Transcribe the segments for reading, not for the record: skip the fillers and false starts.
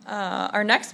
Our next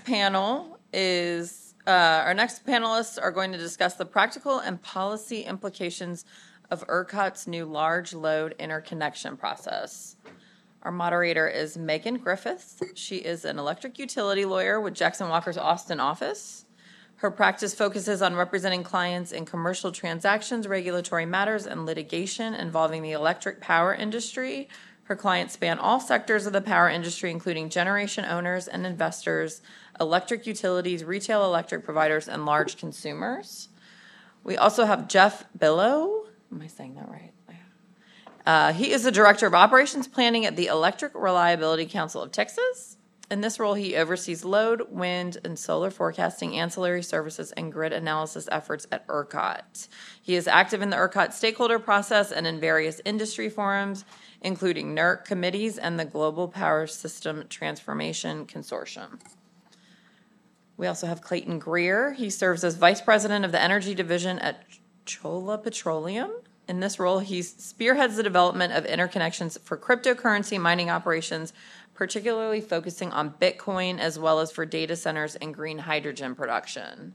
panelists are going to discuss the practical and policy implications of ERCOT's new large load interconnection process. Our moderator is Megan Griffiths. She is an electric utility lawyer with Jackson Walker's Austin office. Her practice focuses on representing clients in commercial transactions, regulatory matters, and litigation involving the electric power industry. Her clients span all sectors of the power industry, including generation owners and investors, electric utilities, retail electric providers, and large consumers. We also have Jeff Billow. Am I saying that right? He is the Director of Operations Planning at the Electric Reliability Council of Texas. In this role, he oversees load, wind, and solar forecasting, ancillary services, and grid analysis efforts at ERCOT. He is active in the ERCOT stakeholder process and in various industry forums, including NERC committees and the Global Power System Transformation Consortium. We also have Clayton Greer. He serves as Vice President of the Energy Division at Cholla Petroleum. In this role, he spearheads the development of interconnections for cryptocurrency mining operations, particularly focusing on Bitcoin as well as for data centers and green hydrogen production.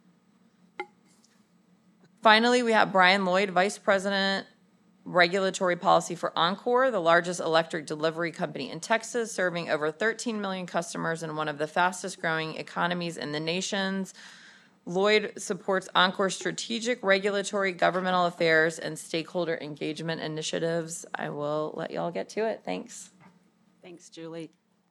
Finally, we have Brian Lloyd, Vice President, Regulatory Policy for Oncor, the largest electric delivery company in Texas, serving over 13 million customers in one of the fastest growing economies in the nations. Lloyd supports Oncor's strategic, regulatory, governmental affairs, and stakeholder engagement initiatives. I will let y'all get to it. Thanks. Thanks, Julie.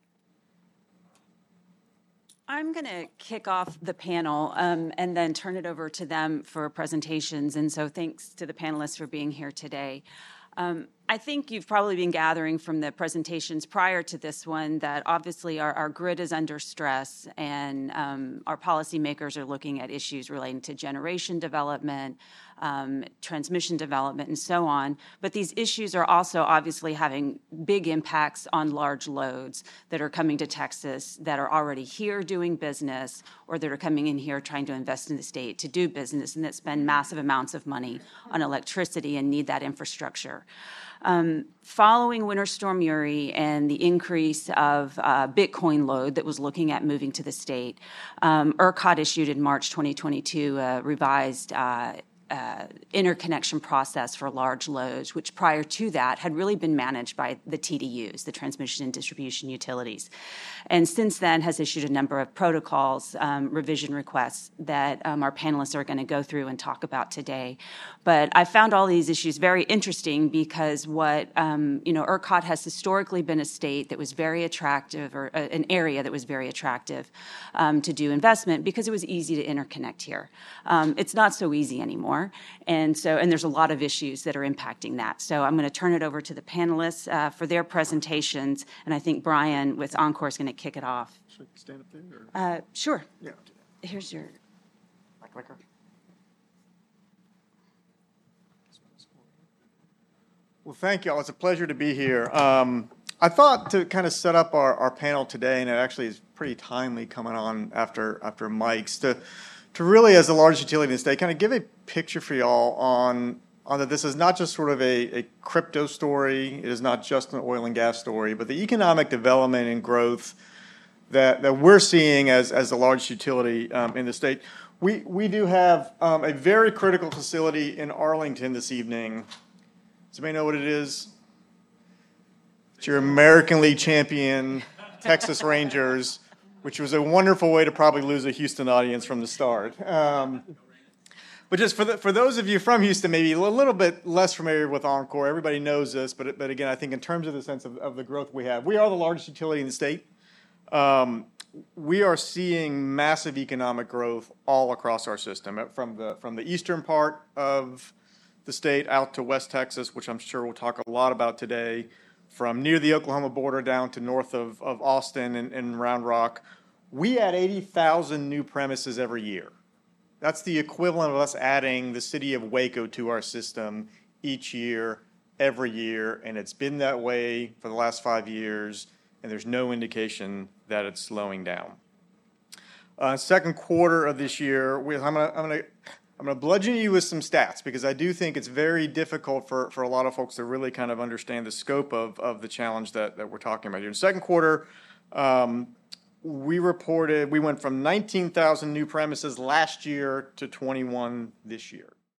I'm going to kick off the panel and then turn it over to them for presentations. And so thanks to the panelists for being here today. I think you've probably been gathering from the presentations prior to this one that obviously our grid is under stress and our policymakers are looking at issues relating to generation development, transmission development, and so on. But these issues are also obviously having big impacts on large loads that are coming to Texas that are already here doing business or that are coming in here trying to invest in the state to do business and that spend massive amounts of money on electricity and need that infrastructure. Following Winter Storm Uri and the increase of Bitcoin load that was looking at moving to the state, ERCOT issued in March 2022 a revised interconnection process for large loads, which prior to that had really been managed by the TDUs, the transmission and distribution utilities. And since then has issued a number of protocols, revision requests that our panelists are going to go through and talk about today. But I found all these issues very interesting because ERCOT has historically been a state that was very attractive, or an area that was very attractive to do investment because it was easy to interconnect here. It's not so easy anymore. And there's a lot of issues that are impacting that. So I'm going to turn it over to the panelists for their presentations. And I think Brian with Oncor is going to kick it off. Should I stand up there? Sure. Yeah. Here's your... My clicker. Well, thank you all. It's a pleasure to be here. I thought to kind of set up our panel today, and it actually is pretty timely coming on after Mike's, to really, as the largest utility in the state, kind of give a picture for y'all on that this is not just sort of a crypto story, it is not just an oil and gas story, but the economic development and growth that we're seeing as the largest utility in the state. We do have a very critical facility in Arlington this evening. Does anybody know what it is? It's your American League champion, Texas Rangers, which was a wonderful way to probably lose a Houston audience from the start. But just for those of you from Houston, maybe a little bit less familiar with Oncor, everybody knows this, but again, I think in terms of the sense of the growth we have, we are the largest utility in the state. We are seeing massive economic growth all across our system, from the eastern part of the state out to West Texas, which I'm sure we'll talk a lot about today, from near the Oklahoma border down to north of Austin and Round Rock. We add 80,000 new premises every year. That's the equivalent of us adding the city of Waco to our system each year, every year, and it's been that way for the last 5 years, and there's no indication that it's slowing down. Second quarter of this year, I'm going to bludgeon you with some stats because I do think it's very difficult for a lot of folks to really kind of understand the scope of the challenge that we're talking about here. In the second quarter, we went from 19,000 new premises last year to 21 this year.